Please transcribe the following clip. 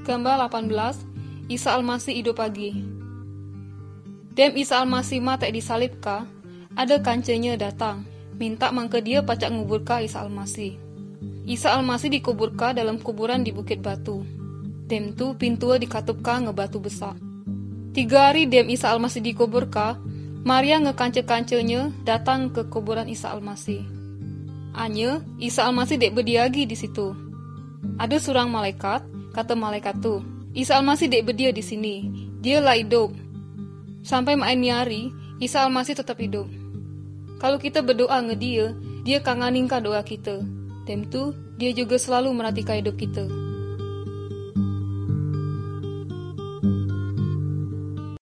Gambar 18, Isa Almasih hidup lagi. Dem Isa Almasih mati disalib ka, ada kancenya datang, minta mangke dia pacak ngubur ka Isa Almasih. Isa Almasih dikubur ka dalam kuburan di Bukit Batu. Dem tu pintua dikatup ka ngebatu besar. 3 hari dem Isa Almasih dikubur ka, Maria ngekance-kancenya datang ke kuburan Isa Almasih. Anya, Isa Almasih dek berdiagi di situ. Ada seorang malaikat, kata malaikat tu, Isa Almasih dek berdia di sini, dia lah hidup. Sampai main hari, Isa Almasih tetap hidup. Kalau kita berdoa nge dia kanganin ka doa kita. Dem tu, dia juga selalu merhatikan hidup kita.